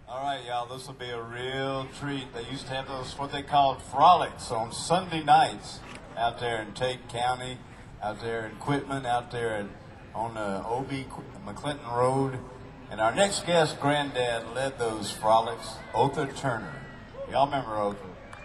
All right, y'all, this will be a real treat. They used to have those, what they called frolics on Sunday nights out there in Tate County, out there in Quitman, out there on O.B. McClinton Road. And our next guest, Granddad, led those frolics, Otha Turner. Y'all remember Otha?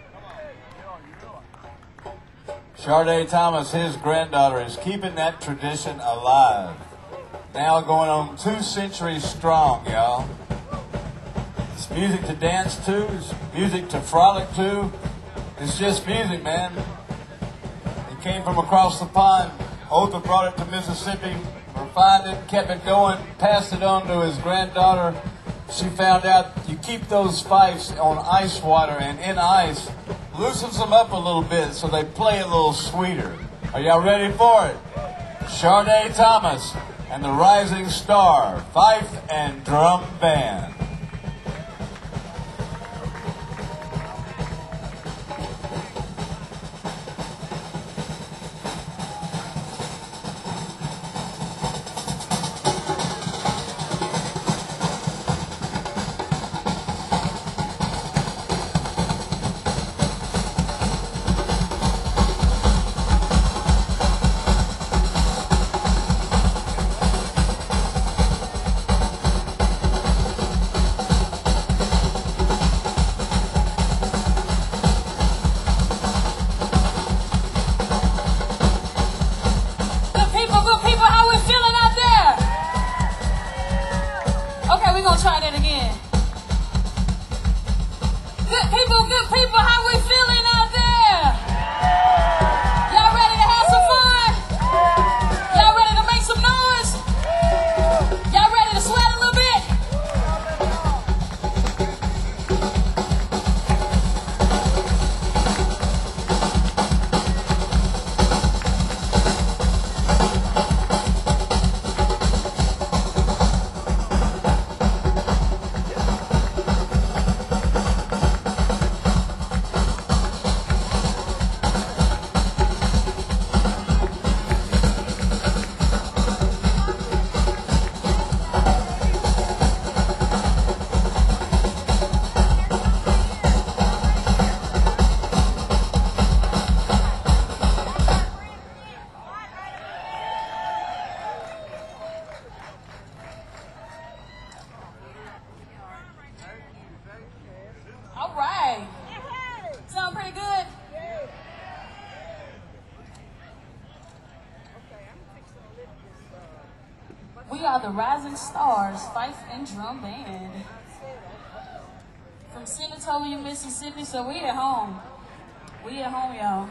Sharday Thomas, his granddaughter, is keeping that tradition alive. Now going on 2 centuries strong, y'all. It's music to dance to, it's music to frolic to. It's just music, man. It came from across the pond. Otha brought it to Mississippi, refined it, kept it going, passed it on to his granddaughter. She found out you keep those fifes on ice water and in ice, loosens them up a little bit so they play a little sweeter. Are y'all ready for it? Sharday Thomas and the Rising Star Fife and Drum Band. Try that again. Good people, how we feeling out there? Y'all ready to have some fun? Y'all ready to make some noise? Y'all ready to sweat a little bit? All right. Sound pretty good? We are the Rising Stars Fife and Drum Band from Senatobia, Mississippi, so we at home. We at home, y'all.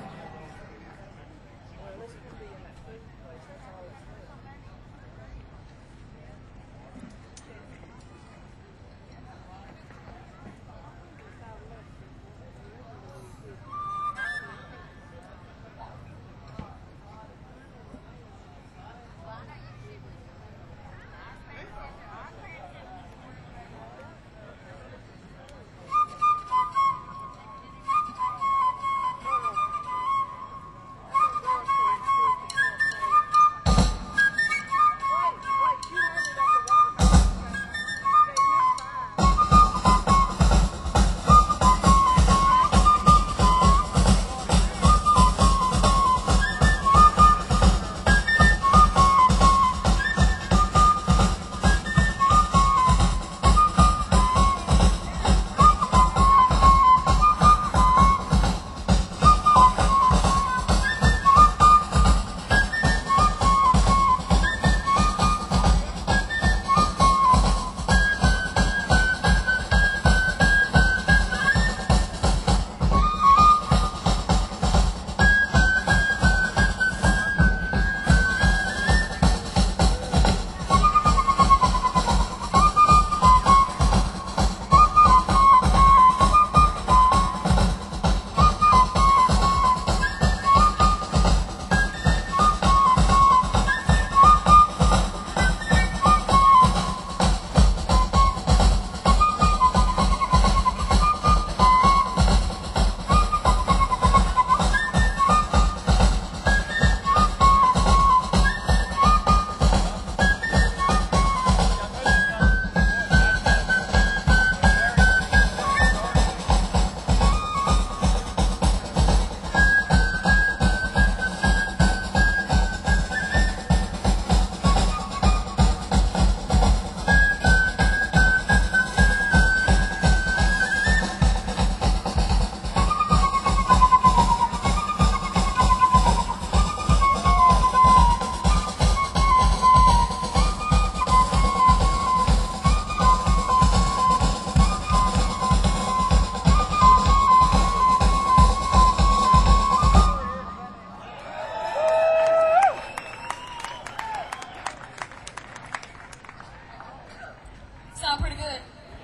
Sound pretty good.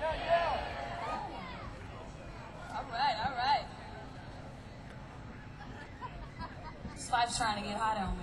All right, all right. Spike's trying to get hot on me.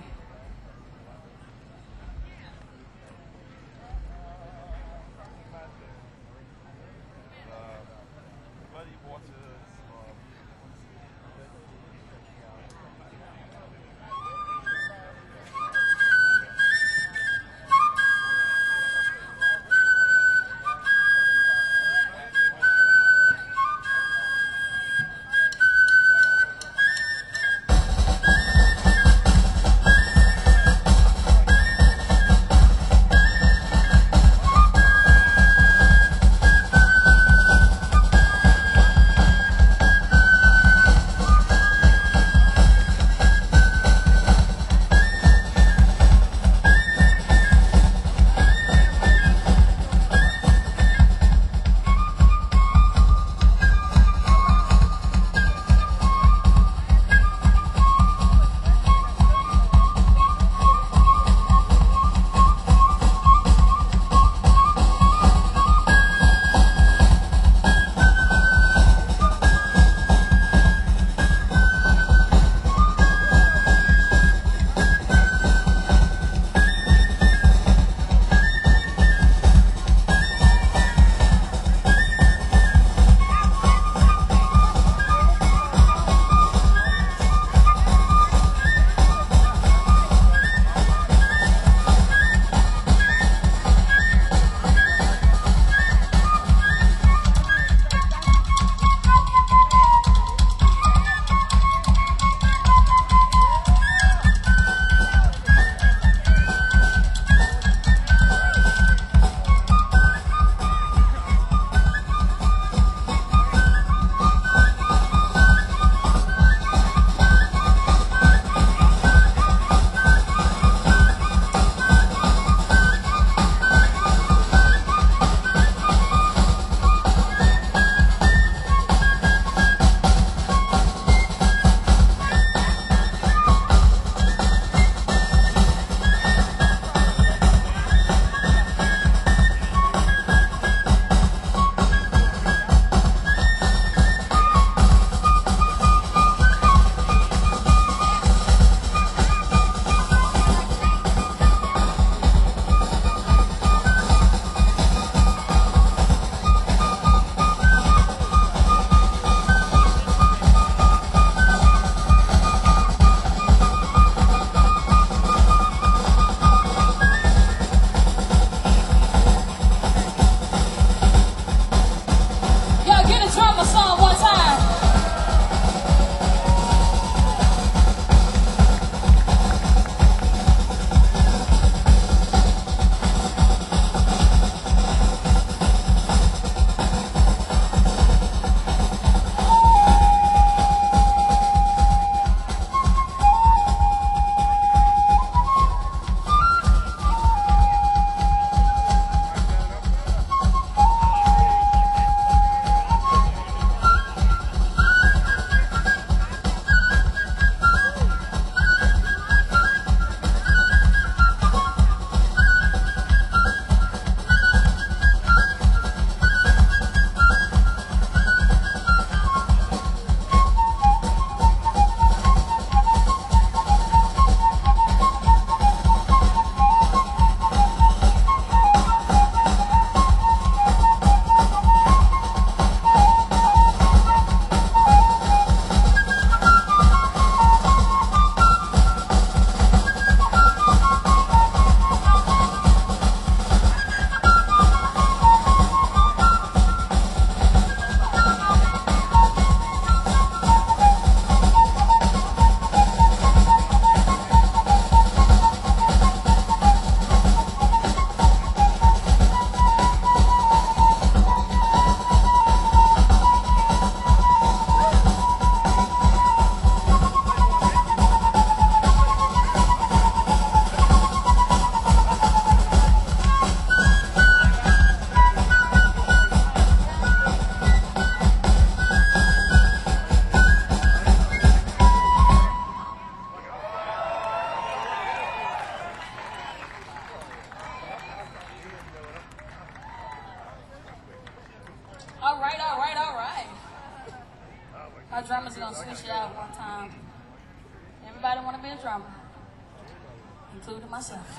Our drummers are gonna switch it out one time. Everybody wanna be a drummer, including myself.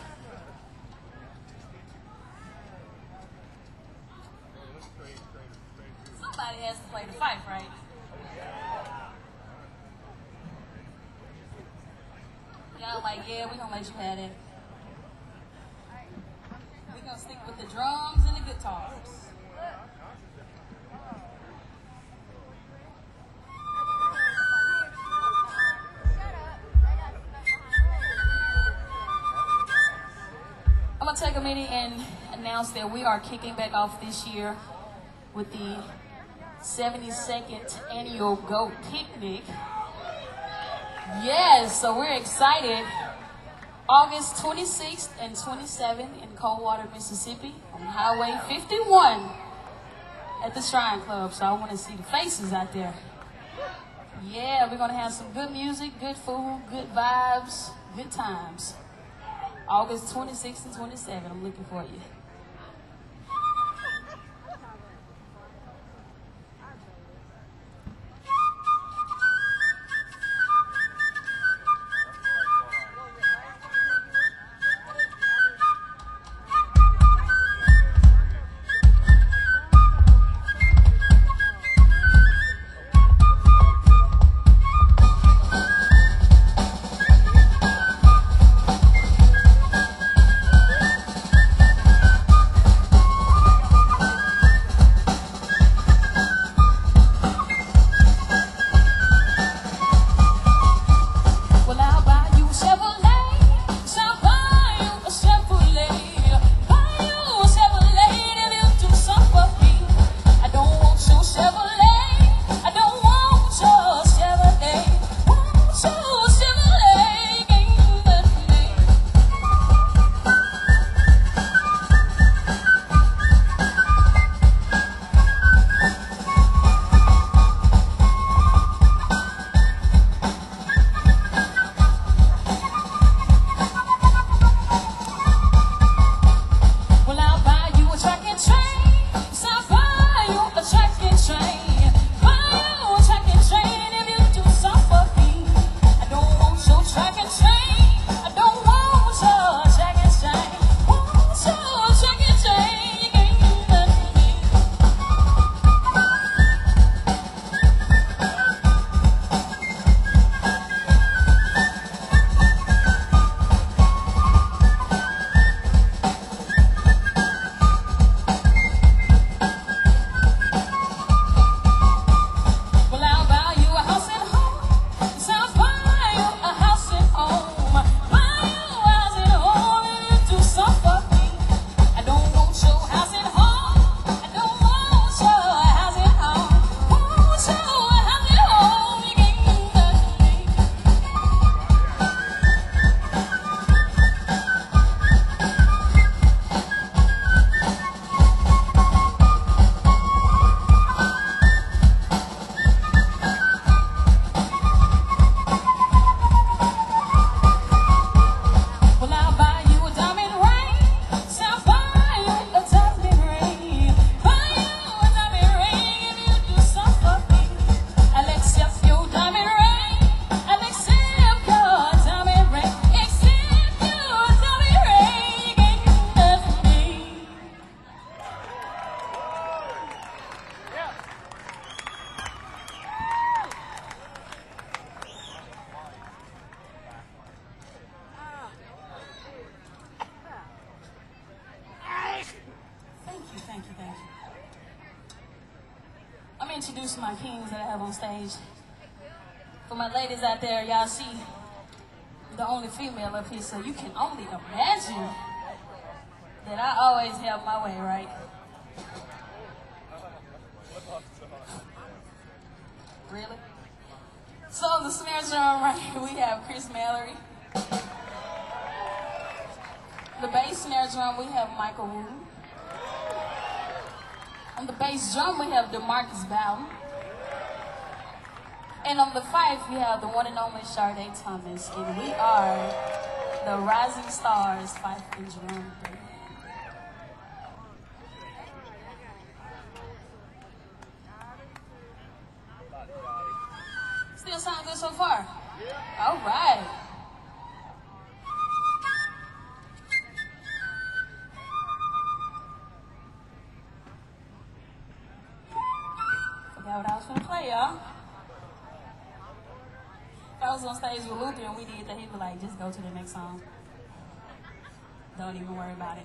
Somebody has to play the fife, right? Y'all like, yeah, we gonna let you have it. We gonna stick with the drums and the guitars. I'm gonna take a minute and announce that we are kicking back off this year with the 72nd annual GOAT Picnic. Yes, so we're excited. August 26th and 27th in Coldwater, Mississippi on Highway 51 at the Shrine Club. So I want to see the faces out there. Yeah, we're going to have some good music, good food, good vibes, good times. August 26th and 27th. I'm looking for you. Introduce my kings that I have on stage. For my ladies out there, y'all see the only female up here, so you can only imagine that I always have my way, right? Really? So on the snare drum right here, we have Chris Mallory. The bass snare drum, we have Michael Wooten. On the bass drum, we have DeMarcus Bowden. And on the fife, we have the one and only Sade Thomas. And we are the Rising Stars Fife and Drum Band. more. All right. Forgot what I was gonna play, y'all. If I was on stage with Luther and we did that, he'd be like, just go to the next song. Don't even worry about it.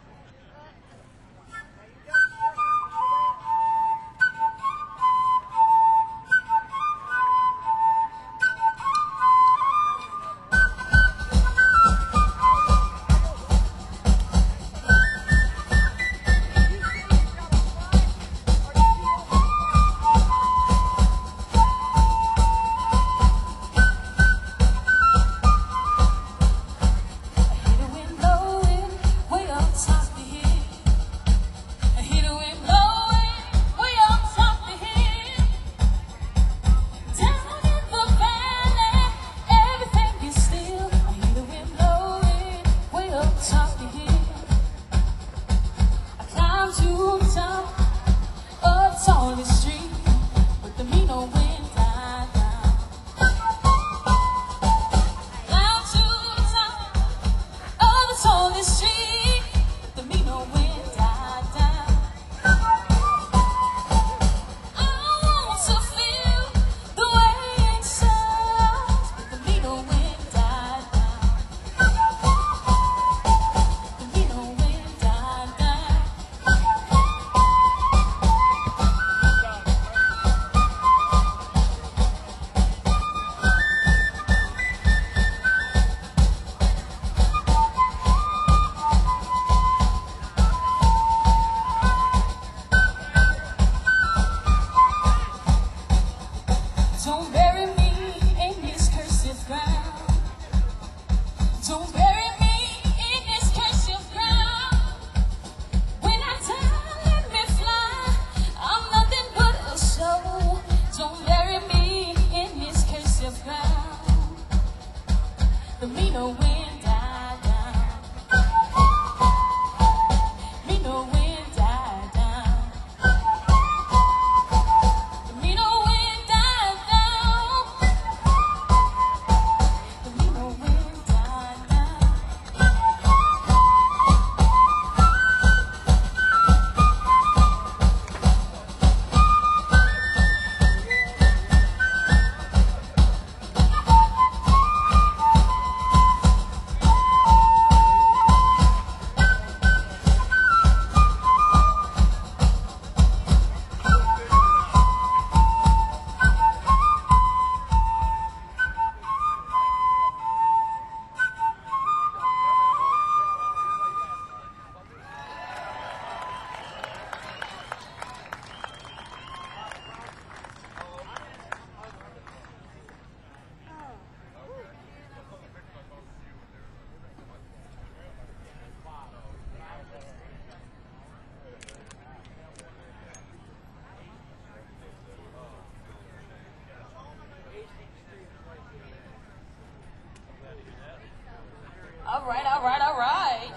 All right.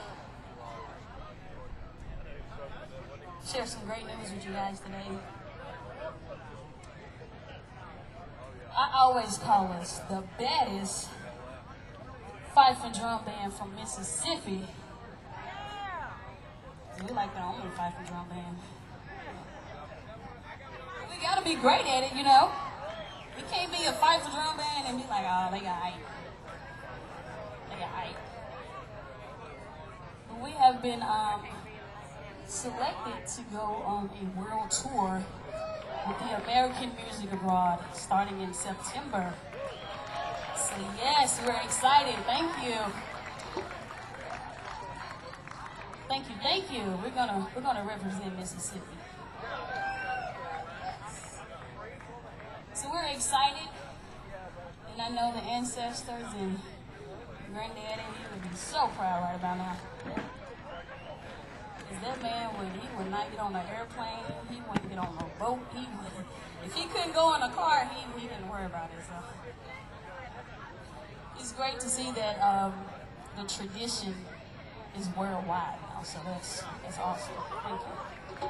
Share some great news with you guys today. I always call us the baddest fife and drum band from Mississippi. We like the only fife and drum band. We gotta be great at it, you know. We can't be a fife and drum band and be like, oh, they got hype. They got hype. We have been selected to go on a world tour with the American Music Abroad starting in September. So yes, we're excited. Thank you. Thank you. We're gonna represent Mississippi. So we're excited, and I know the ancestors and Granddaddy, he would be so proud right about now. Because that man would not get on an airplane, he wouldn't get on a boat, if he couldn't go in a car, he didn't worry about it. So it's great to see that the tradition is worldwide now, so that's awesome. Thank you.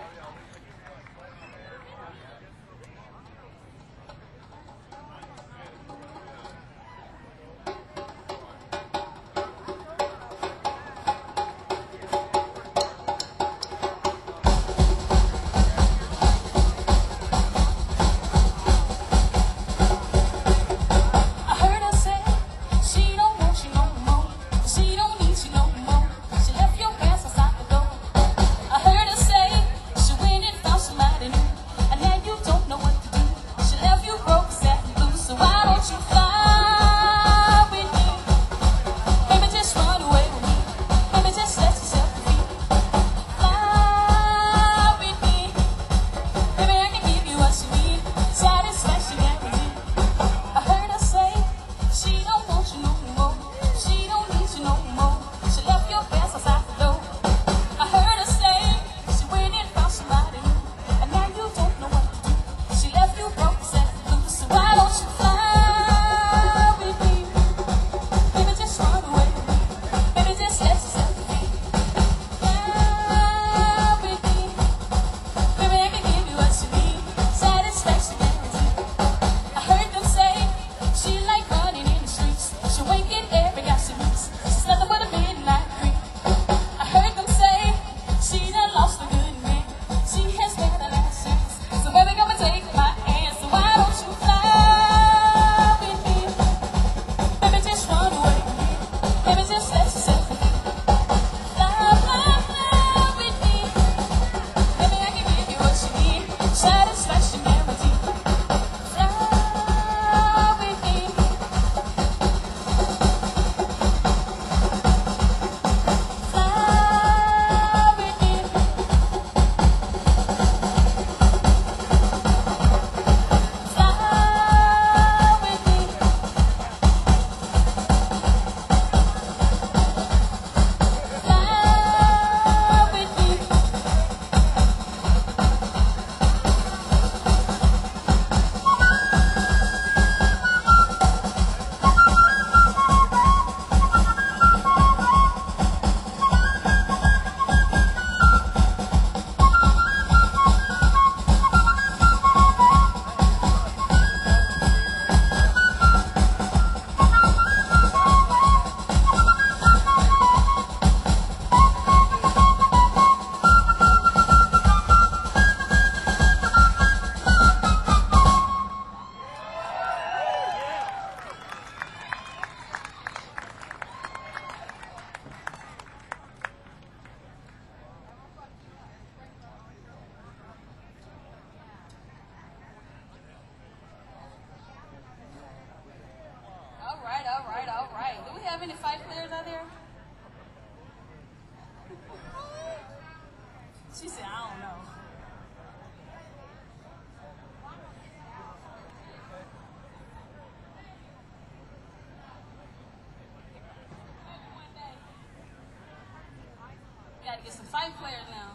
gotta get some fight players now.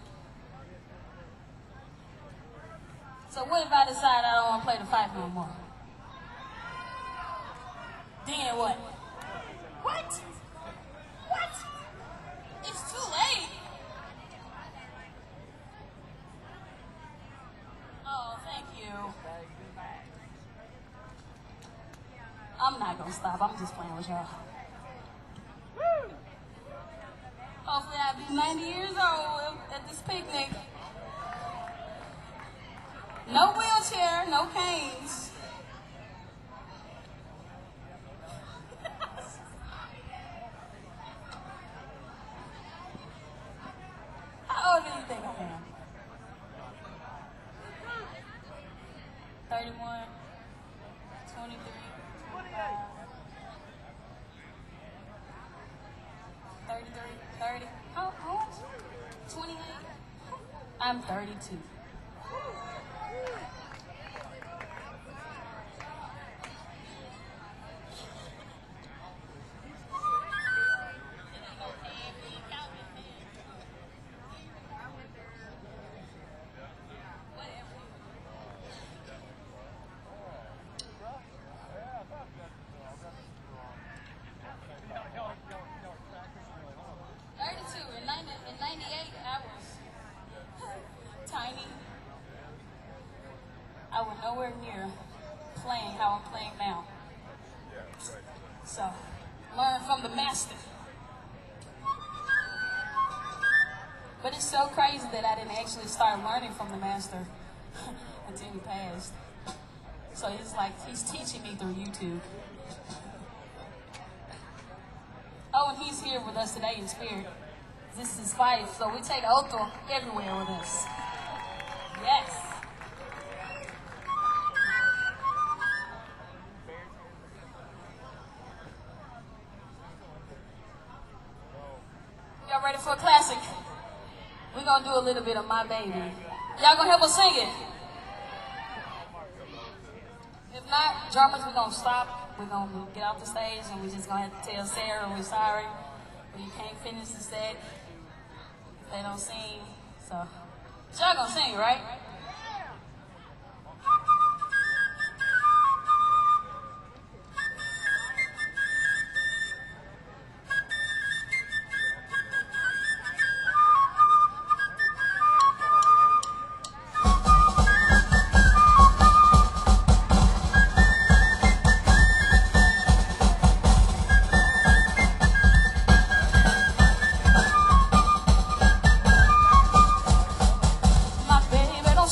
So what if I decide I don't want to play the fight no more? Then what? What? What? It's too late. Oh, thank you. I'm not gonna stop. I'm just playing with y'all. Hopefully I'll be 90 years old at this picnic. No wheelchair, no canes. How old do you think I am? 31, 23, 25, 33, 30. How old? 28? I'm 32. In 98, I was tiny. I was nowhere near playing how I'm playing now. So, learn from the master. But it's so crazy that I didn't actually start learning from the master until he passed. So it's like he's teaching me through YouTube. Oh, and he's here with us today in spirit. This is Fife, so we take Otto everywhere with us. Yes. Y'all ready for a classic? We're gonna do a little bit of My Baby. Y'all gonna help us sing it? If not, drummers, we're gonna stop. We're gonna get off the stage and we're just gonna have to tell Sarah we're sorry. We can't finish the set. They don't sing, so y'all gonna sing, right? My baby don't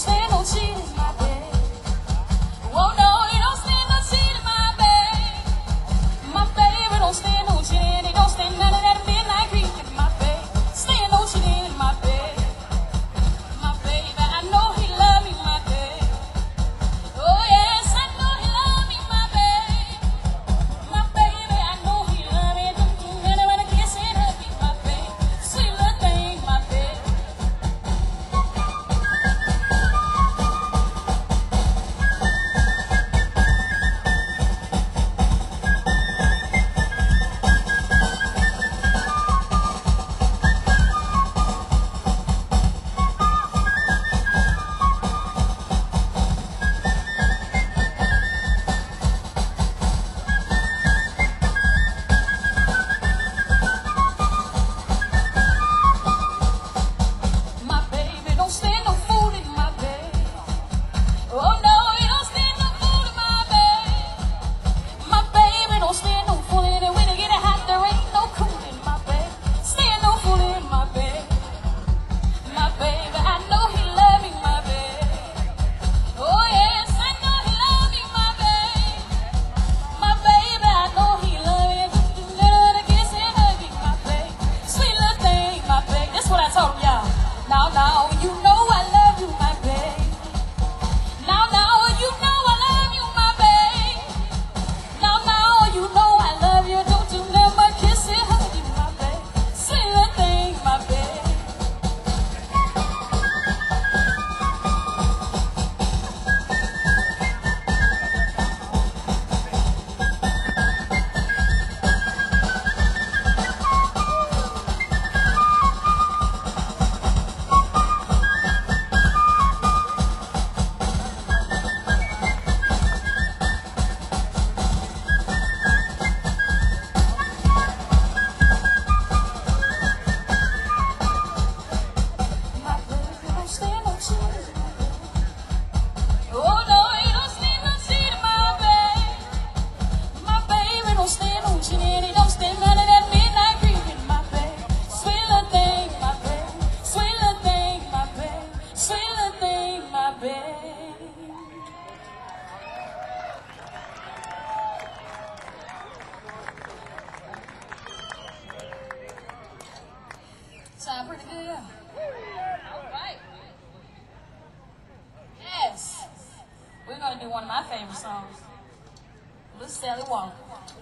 one of my favorite songs. Little Sally Walker.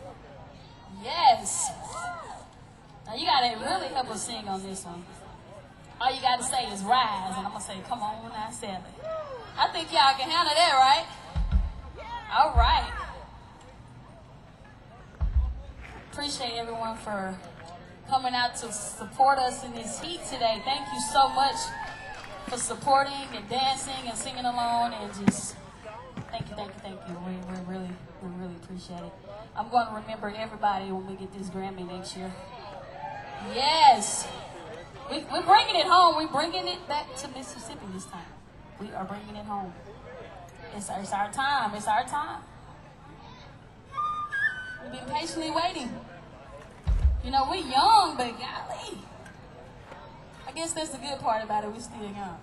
Yes. Now you gotta really help us sing on this one. All you gotta say is rise, and I'm gonna say, come on now, Sally. I think y'all can handle that, right? All right. Appreciate everyone for coming out to support us in this heat today. Thank you so much for supporting and dancing and singing along, and just thank you. We really appreciate it. I'm going to remember everybody when we get this Grammy next year. Yes. We're bringing it home. We're bringing it back to Mississippi this time. We are bringing it home. It's our time. It's our time. We've been patiently waiting. You know, we're young, but golly. I guess that's the good part about it. We're still young.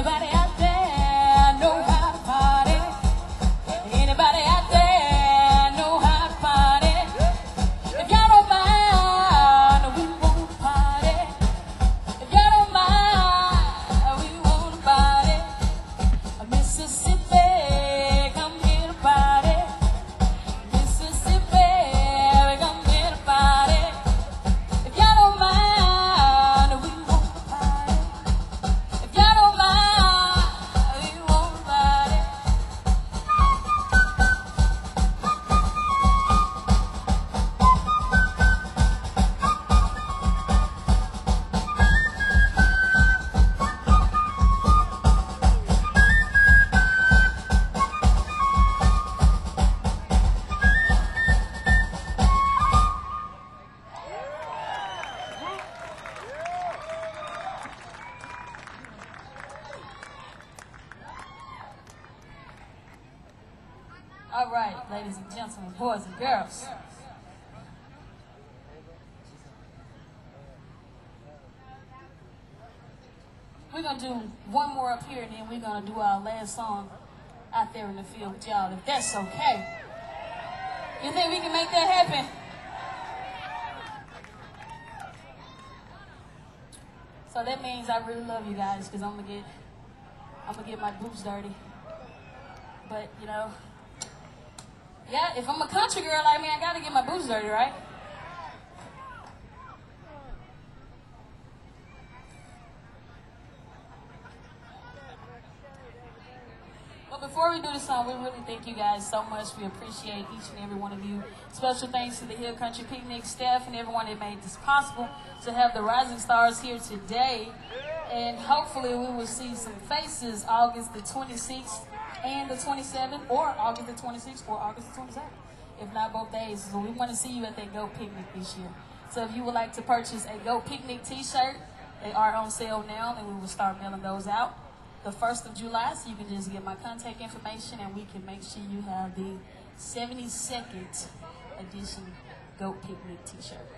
Anybody out there know how to party? Anybody out there know how to party? If y'all don't mind, we won't party. If y'all don't mind, we won't party. Mississippi, come get a party. Mississippi, come get a party. If y'all don't mind, we won't party. If y'all don't mind, we won't party. All right, ladies and gentlemen, boys and girls. We're going to do one more up here, and then we're going to do our last song out there in the field with y'all, if that's okay. You think we can make that happen? So that means I really love you guys, because I'm gonna get my boots dirty. But, you know, yeah, if I'm a country girl like me, I gotta get my boots dirty, right? But before we do the song, we really thank you guys so much. We appreciate each and every one of you. Special thanks to the Hill Country Picnic staff and everyone that made this possible to have the Rising Stars here today. And hopefully we will see some faces August the 26th and the 27th, or August the 26th or August the 27th, if not both days. So we want to see you at that Go Picnic this year. So if you would like to purchase a Go Picnic t-shirt, they are on sale now, and we will start mailing those out the 1st of July, so you can just get my contact information and we can make sure you have the 72nd edition Go Picnic t-shirt.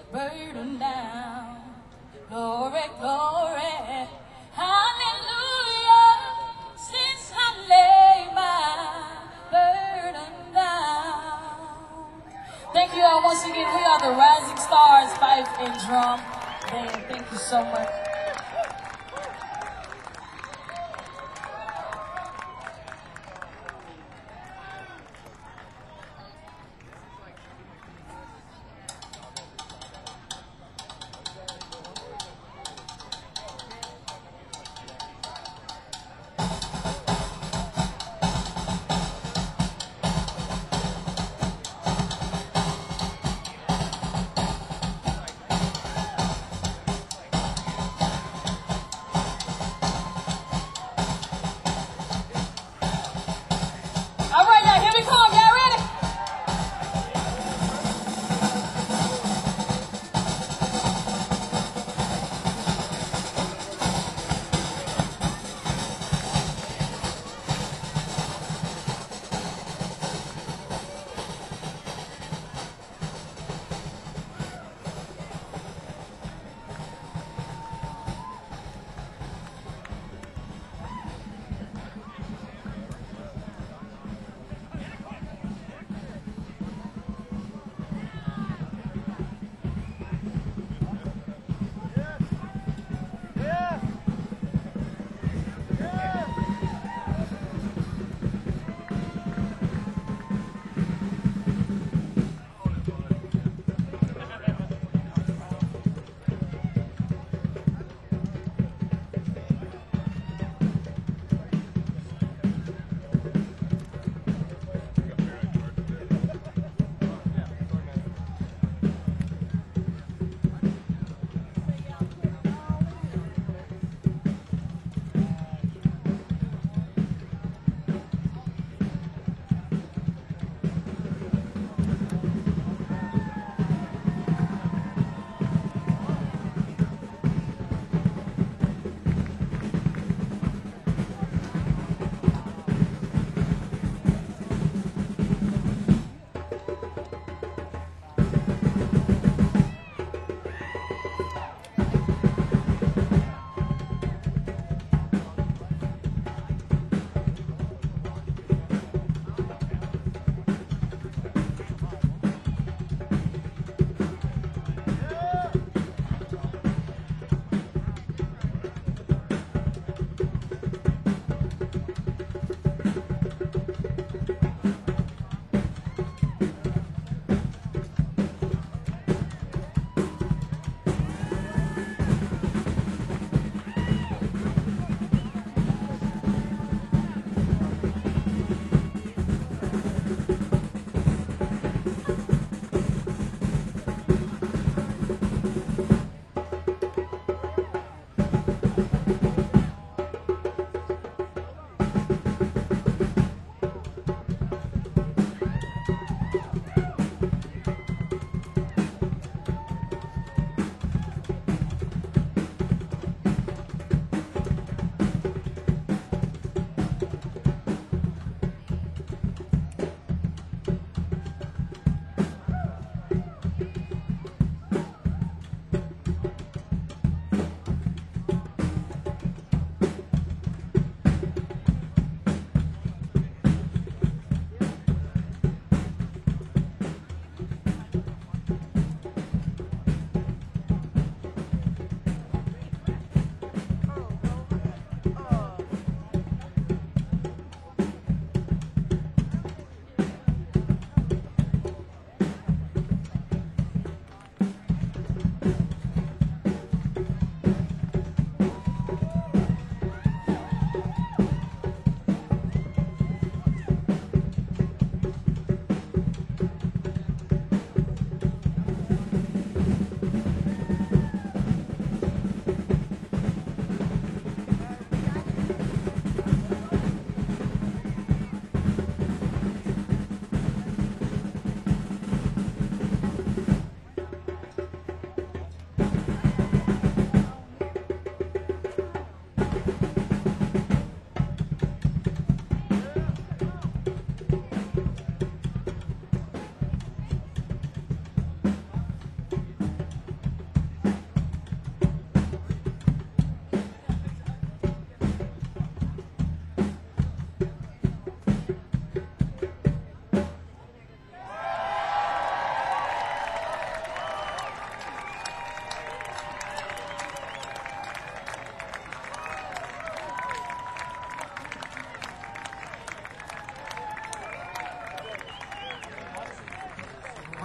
burden down. Glory, glory, hallelujah, since I lay my burden down. Thank you all once again. We are the Rising Stars Fife and Drum Band. Thank you so much.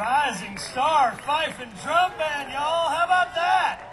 Rising Star Fife and Drum Band, y'all. How about that?